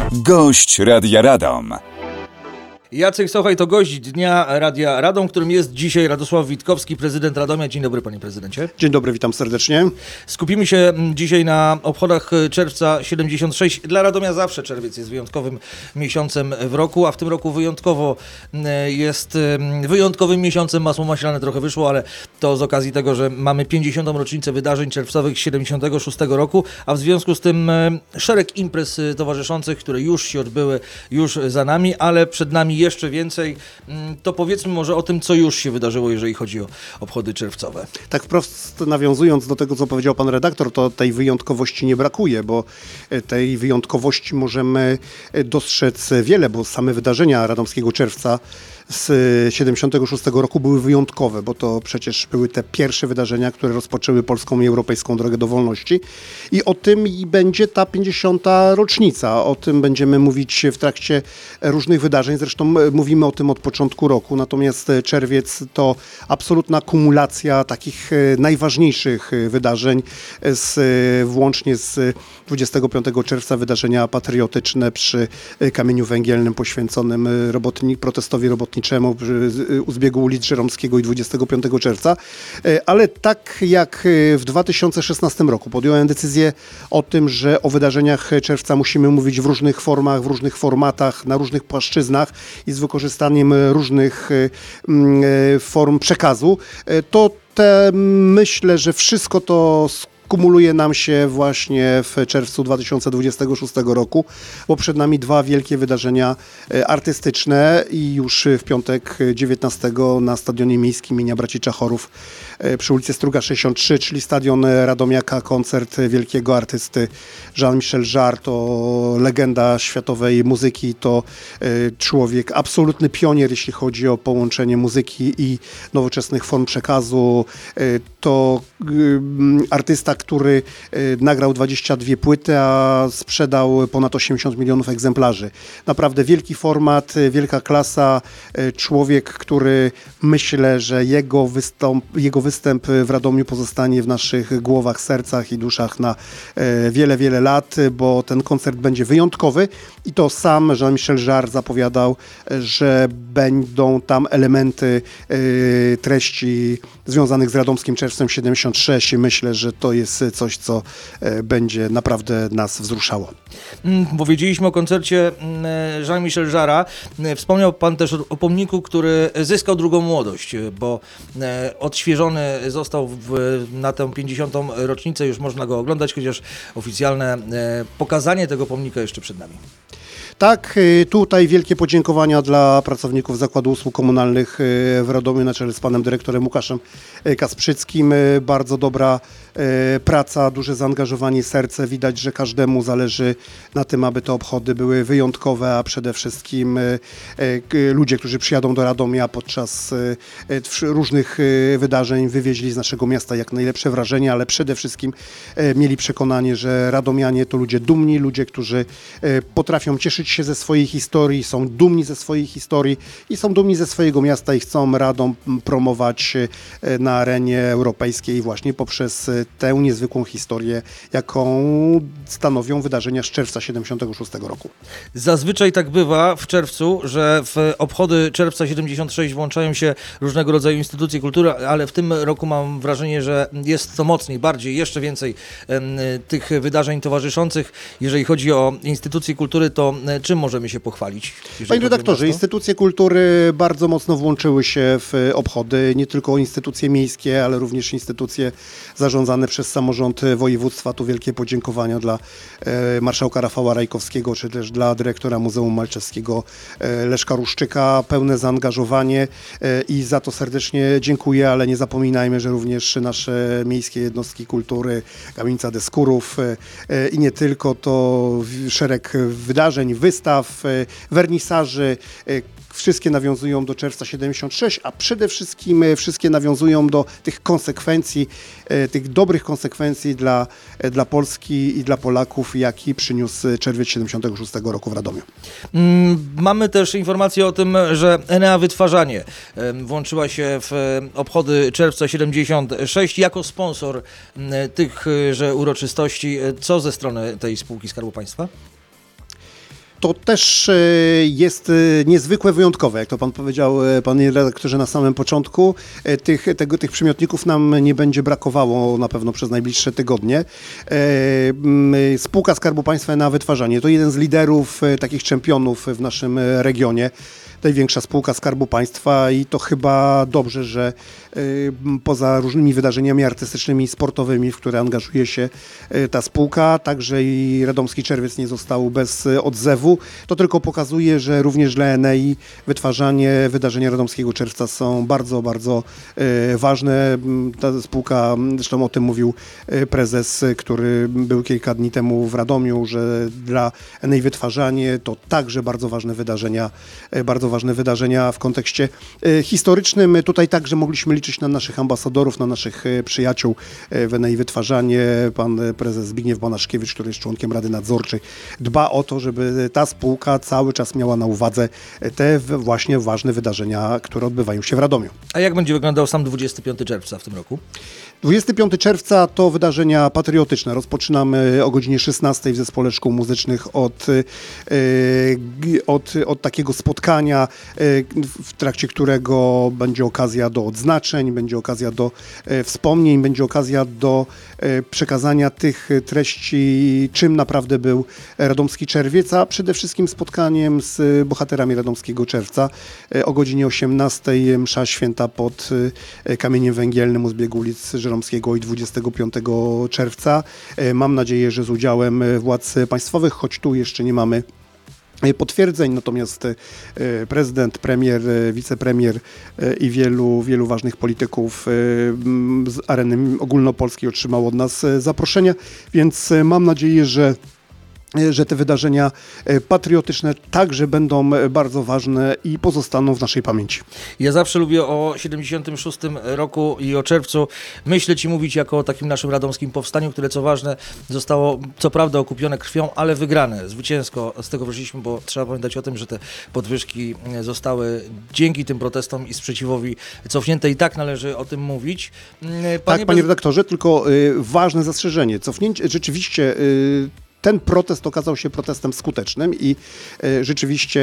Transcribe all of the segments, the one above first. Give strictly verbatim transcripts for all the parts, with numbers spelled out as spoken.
Gość Radia Radom. Jacek Sochaj to gość Dnia Radia Radom, którym jest dzisiaj Radosław Witkowski, prezydent Radomia. Dzień dobry, panie prezydencie. Dzień dobry, witam serdecznie. Skupimy się dzisiaj na obchodach czerwca siedemdziesiąt sześć. Dla Radomia zawsze czerwiec jest wyjątkowym miesiącem w roku, a w tym roku wyjątkowo jest wyjątkowym miesiącem. Masło maślane trochę wyszło, ale to z okazji tego, że mamy pięćdziesiątą rocznicę wydarzeń czerwcowych siedemdziesiątego szóstego roku, a w związku z tym szereg imprez towarzyszących, które już się odbyły, już za nami, ale przed nami jeszcze więcej. To powiedzmy może o tym, co już się wydarzyło, jeżeli chodzi o obchody czerwcowe. Tak wprost nawiązując do tego, co powiedział pan redaktor, to tej wyjątkowości nie brakuje, bo tej wyjątkowości możemy dostrzec wiele, bo same wydarzenia radomskiego czerwca z siedemdziesiątego szóstego roku były wyjątkowe, bo to przecież były te pierwsze wydarzenia, które rozpoczęły polską i europejską drogę do wolności. I o tym i będzie ta pięćdziesiąta rocznica. O tym będziemy mówić w trakcie różnych wydarzeń. Zresztą mówimy o tym od początku roku. Natomiast czerwiec to absolutna kumulacja takich najważniejszych wydarzeń, z, włącznie z dwudziestego piątego czerwca wydarzenia patriotyczne przy kamieniu węgielnym poświęconym robotnik, protestowi robotniczemu u zbiegu ulic Żeromskiego i dwudziestego piątego czerwca, ale tak jak w dwa tysiące szesnastym roku podjąłem decyzję o tym, że o wydarzeniach czerwca musimy mówić w różnych formach, w różnych formatach, na różnych płaszczyznach i z wykorzystaniem różnych form przekazu, to te, myślę, że wszystko to kumuluje nam się właśnie w czerwcu dwa tysiące dwudziestego szóstego roku, bo przed nami dwa wielkie wydarzenia artystyczne i już w piątek dziewiętnastego na Stadionie Miejskim im. Braci Czachorów przy ulicy Struga sześćdziesiąt trzy, czyli Stadion Radomiaka, koncert wielkiego artysty Jean-Michel Jarre, to legenda światowej muzyki, to człowiek, absolutny pionier, jeśli chodzi o połączenie muzyki i nowoczesnych form przekazu, to artysta, który nagrał dwadzieścia dwie płyty, a sprzedał ponad osiemdziesiąt milionów egzemplarzy. Naprawdę wielki format, wielka klasa, człowiek, który myślę, że jego wystąp, jego występ w Radomiu pozostanie w naszych głowach, sercach i duszach na wiele, wiele lat, bo ten koncert będzie wyjątkowy i to sam Jean-Michel Jarre zapowiadał, że będą tam elementy treści związanych z radomskim czerwcem siedemdziesiąt sześć i myślę, że to jest coś, co będzie naprawdę nas wzruszało. Powiedzieliśmy o koncercie Jean-Michel Jarre'a. Wspomniał pan też o pomniku, który zyskał drugą młodość, bo odświeżony został w, na tę pięćdziesiątą rocznicę. Już można go oglądać, chociaż oficjalne pokazanie tego pomnika jeszcze przed nami. Tak, tutaj wielkie podziękowania dla pracowników Zakładu Usług Komunalnych w Radomiu na czele z panem dyrektorem Łukaszem Kasprzyckim. Bardzo dobra praca, duże zaangażowanie, serce. Widać, że każdemu zależy na tym, aby te obchody były wyjątkowe, a przede wszystkim ludzie, którzy przyjadą do Radomia podczas różnych wydarzeń, wywieźli z naszego miasta jak najlepsze wrażenie, ale przede wszystkim mieli przekonanie, że radomianie to ludzie dumni, ludzie, którzy potrafią cieszyć się ze swojej historii, są dumni ze swojej historii i są dumni ze swojego miasta i chcą Radom promować na arenie europejskiej właśnie poprzez tę niezwykłą historię, jaką stanowią wydarzenia z czerwca siedemdziesiątego szóstego roku. Zazwyczaj tak bywa w czerwcu, że w obchody czerwca siedemdziesiąt sześć włączają się różnego rodzaju instytucje kultury, ale w tym roku mam wrażenie, że jest to mocniej, bardziej, jeszcze więcej tych wydarzeń towarzyszących. Jeżeli chodzi o instytucje kultury, to czym możemy się pochwalić? Panie redaktorze, instytucje kultury bardzo mocno włączyły się w obchody, nie tylko instytucje miejskie, ale również instytucje zarządzane przez samorząd województwa. Tu wielkie podziękowania dla e, marszałka Rafała Rajkowskiego, czy też dla dyrektora Muzeum Malczewskiego e, Leszka Ruszczyka. Pełne zaangażowanie e, i za to serdecznie dziękuję, ale nie zapominajmy, że również nasze miejskie jednostki kultury, Kamienica Deskurów e, i nie tylko, to szereg wydarzeń, wystaw, wernisaży, wszystkie nawiązują do czerwca siedemdziesiąt sześć, a przede wszystkim wszystkie nawiązują do tych konsekwencji, tych dobrych konsekwencji dla, dla Polski i dla Polaków, jaki przyniósł czerwiec siedemdziesiątego szóstego roku w Radomiu. Mamy też informację o tym, że Enea Wytwarzanie włączyła się w obchody czerwca siedemdziesiąt sześć jako sponsor tychże uroczystości. Co ze strony tej spółki Skarbu Państwa? To też e, jest e, niezwykłe, wyjątkowe, jak to pan powiedział, e, panie redaktorze, na samym początku. E, tych, tego, tych przymiotników nam nie będzie brakowało na pewno przez najbliższe tygodnie. E, m, spółka Skarbu Państwa na wytwarzanie to jeden z liderów, e, takich czempionów w naszym e, regionie. Największa spółka Skarbu Państwa i to chyba dobrze, że y, poza różnymi wydarzeniami artystycznymi i sportowymi, w które angażuje się y, ta spółka, także i Radomski Czerwiec nie został bez y, odzewu. To tylko pokazuje, że również dla Enei wytwarzanie wydarzenia Radomskiego Czerwca są bardzo, bardzo y, ważne. Ta spółka, zresztą o tym mówił y, prezes, który był kilka dni temu w Radomiu, że dla Enei wytwarzanie to także bardzo ważne wydarzenia, y, bardzo ważne wydarzenia w kontekście e, historycznym. Tutaj także mogliśmy liczyć na naszych ambasadorów, na naszych e, przyjaciół e, w Enei Wytwarzanie. Pan e, prezes Zbigniew Banaszkiewicz, który jest członkiem Rady Nadzorczej, dba o to, żeby ta spółka cały czas miała na uwadze te w, właśnie ważne wydarzenia, które odbywają się w Radomiu. A jak będzie wyglądał sam dwudziestego piątego czerwca w tym roku? dwudziestego piątego czerwca to wydarzenia patriotyczne. Rozpoczynamy o godzinie szesnastej w Zespole Szkół Muzycznych od, e, od, od takiego spotkania, e, w trakcie którego będzie okazja do odznaczeń, będzie okazja do e, wspomnień, będzie okazja do e, przekazania tych treści, czym naprawdę był Radomski Czerwiec, a przede wszystkim spotkaniem z bohaterami Radomskiego Czerwca. E, o godzinie osiemnastej msza święta pod e, Kamieniem Węgielnym u zbiegu ulic Żeromskiego i dwudziestego piątego czerwca. Mam nadzieję, że z udziałem władz państwowych, choć tu jeszcze nie mamy potwierdzeń, natomiast prezydent, premier, wicepremier i wielu, wielu ważnych polityków z areny ogólnopolskiej otrzymało od nas zaproszenia, więc mam nadzieję, że że te wydarzenia patriotyczne także będą bardzo ważne i pozostaną w naszej pamięci. Ja zawsze lubię o siedemdziesiątym szóstym roku i o czerwcu myśleć i mówić jako o takim naszym radomskim powstaniu, które co ważne zostało co prawda okupione krwią, ale wygrane. Zwycięsko z tego wyszliśmy, bo trzeba pamiętać o tym, że te podwyżki zostały dzięki tym protestom i sprzeciwowi cofnięte i tak należy o tym mówić. Panie tak, panie redaktorze, tylko y, ważne zastrzeżenie. Cofnięcie rzeczywiście... Y, Ten protest okazał się protestem skutecznym i e, rzeczywiście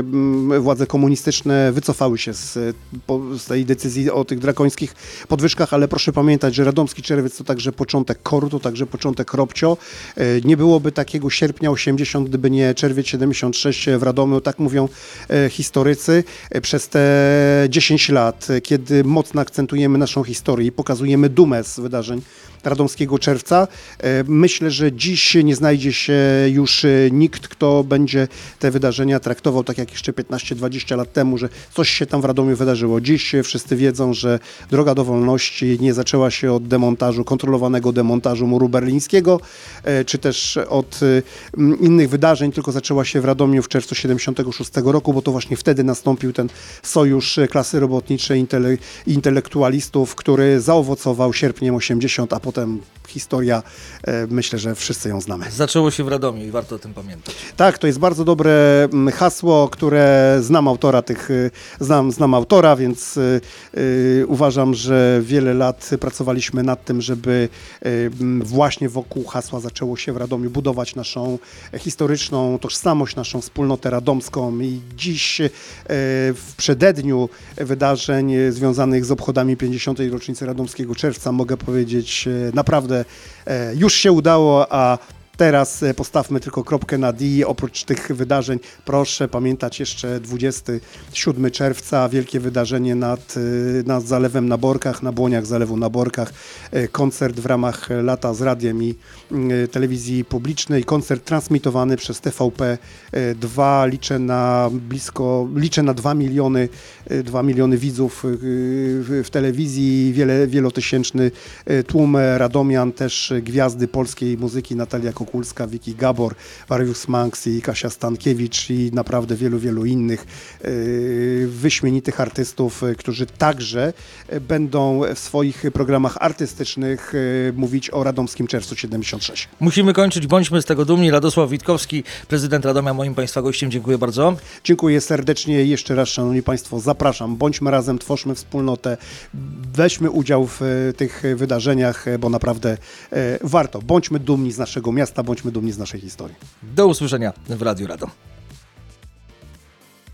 e, władze komunistyczne wycofały się z, po, z tej decyzji o tych drakońskich podwyżkach, ale proszę pamiętać, że Radomski Czerwiec to także początek koru, to także początek Robcio. E, nie byłoby takiego sierpnia osiemdziesiątego, gdyby nie czerwiec siedemdziesiąt sześć w Radomiu, tak mówią e, historycy. E, przez te dziesięć lat, kiedy mocno akcentujemy naszą historię i pokazujemy dumę z wydarzeń Radomskiego Czerwca, e, myślę, że dziś nie znajdzie się już nikt, kto będzie te wydarzenia traktował tak jak jeszcze piętnaście dwadzieścia lat temu, że coś się tam w Radomiu wydarzyło. Dziś wszyscy wiedzą, że droga do wolności nie zaczęła się od demontażu, kontrolowanego demontażu muru berlińskiego, czy też od innych wydarzeń, tylko zaczęła się w Radomiu w czerwcu siedemdziesiątego szóstego roku, bo to właśnie wtedy nastąpił ten sojusz klasy robotniczej intele- i intelektualistów, który zaowocował sierpniem osiemdziesiątego, a potem historia, myślę, że wszyscy ją znamy. Zaczęło się w Radomiu i warto o tym pamiętać. Tak, to jest bardzo dobre hasło, które znam autora tych, znam, znam autora, więc y, y, uważam, że wiele lat pracowaliśmy nad tym, żeby y, właśnie wokół hasła zaczęło się w Radomiu budować naszą historyczną tożsamość, naszą wspólnotę radomską i dziś y, w przededniu wydarzeń związanych z obchodami pięćdziesiątej rocznicy Radomskiego Czerwca mogę powiedzieć y, naprawdę y, już się udało, a teraz postawmy tylko kropkę nad i. Oprócz tych wydarzeń proszę pamiętać jeszcze dwudziestego siódmego czerwca, wielkie wydarzenie nad, nad Zalewem na Borkach, na Błoniach Zalewu na Borkach. Koncert w ramach Lata z Radiem i telewizji publicznej. Koncert transmitowany przez T V P dwa. Liczę na blisko, liczę na dwa miliony, dwa miliony widzów w telewizji. Wiele, wielotysięczny tłum radomian, też gwiazdy polskiej muzyki Natalia Kukulska, Wiki Gabor, Warius Manx i Kasia Stankiewicz i naprawdę wielu, wielu innych yy, wyśmienitych artystów, yy, którzy także yy, będą w swoich programach artystycznych yy, mówić o Radomskim Czerwcu siedemdziesiąt sześć. Musimy kończyć, bądźmy z tego dumni. Radosław Witkowski, prezydent Radomia, moim Państwa gościem. Dziękuję bardzo. Dziękuję serdecznie. Jeszcze raz, szanowni Państwo, zapraszam. Bądźmy razem, tworzmy wspólnotę, weźmy udział w yy, tych wydarzeniach, yy, bo naprawdę yy, warto. Bądźmy dumni z naszego miasta, bądźmy dumni z naszej historii. Do usłyszenia w Radiu Radom.